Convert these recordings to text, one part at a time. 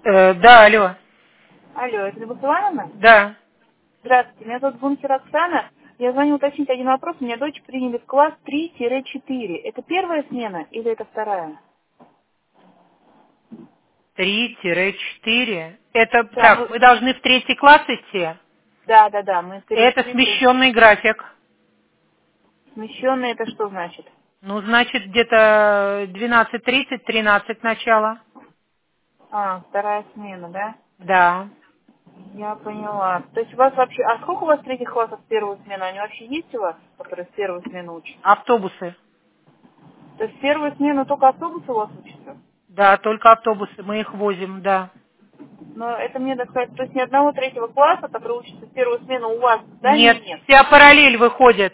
Да, алло. Алло, это Любовь Ивановна? Да. Здравствуйте, меня зовут Бункер Оксана. Я звоню уточнить один вопрос. Меня дочь приняли в класс 3-4. Это первая смена или это вторая? 3-4. Это Да, так, вы должны в 3 класс идти? да. Мы Это перешли. смещенный график. Смещенные это что значит? Ну, значит, где-то 12:30, 13 начало. Вторая смена, да? Да. Я поняла. То есть у вас вообще... А сколько у вас третьих классов в первую смену? Они вообще есть у вас, которые в первую смену учатся? Автобусы. То есть в первую смену только автобусы у вас учатся? Да, только автобусы. Мы их возим, да. Но это мне, так сказать, то есть ни одного третьего класса, который учится в первую смену, у вас в Нет, здании нет? вся параллель выходит.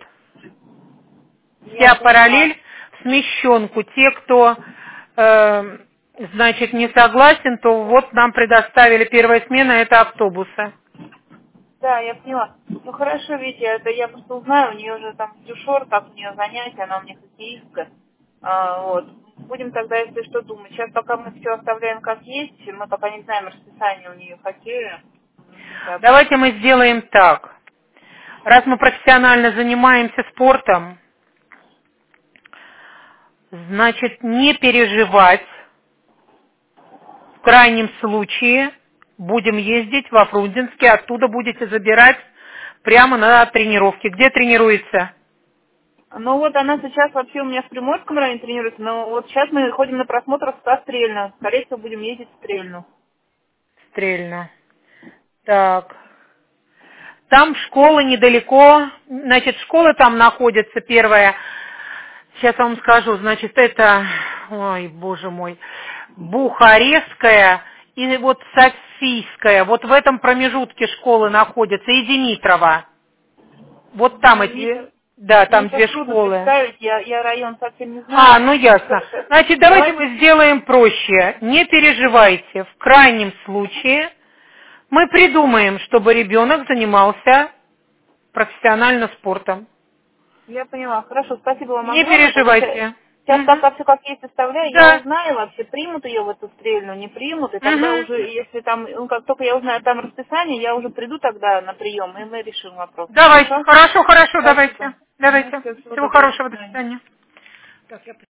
Я Вся поняла. параллель в смещенку. Те, кто, значит, не согласен, то вот нам предоставили первая смена, это автобусы. Да, я поняла. Ну хорошо, Витя, это я просто узнаю, у нее уже там дюшор, как у нее занятия, она у меня хоккеистка. Вот. Будем тогда, если что, думать. Сейчас пока мы все оставляем как есть, мы пока не знаем расписание у нее хоккея. Да. Давайте мы сделаем так. Раз мы профессионально занимаемся спортом, значит, не переживать. В крайнем случае будем ездить во Фрунзенске, оттуда будете забирать прямо на тренировке. Где тренируется? Ну вот она сейчас вообще у меня в Приморском районе тренируется, но вот сейчас мы ходим на просмотр в Стрельно. Скорее всего, будем ездить в Стрельну. Стрельно. Так. Там школа недалеко. Значит, школа там находится первая. Сейчас вам скажу. Значит, это, ой, боже мой, Бухарестская и вот Софийская. Вот в этом промежутке школы находятся. И Димитрова. Вот там эти, Мне да, там сейчас две трудно школы. представить, я район совсем не знаю. Ну ясно. Значит, давайте Давайте. мы сделаем проще. Не переживайте. В крайнем случае мы придумаем, чтобы ребенок занимался профессионально спортом. Я поняла. Хорошо, спасибо вам Не огромное. Тогда переживайте. сейчас пока все как есть оставляю, я Да. узнаю вообще, примут ее в эту стрельну, не примут, и тогда Мгм. уже, если там, ну как только я узнаю там расписание, я уже приду тогда на прием, и мы решим вопрос. Давайте. Хорошо? Хорошо, Спасибо. давайте. Давайте. Всего Всего доброго, до хорошего, до свидания. свидания. Так, я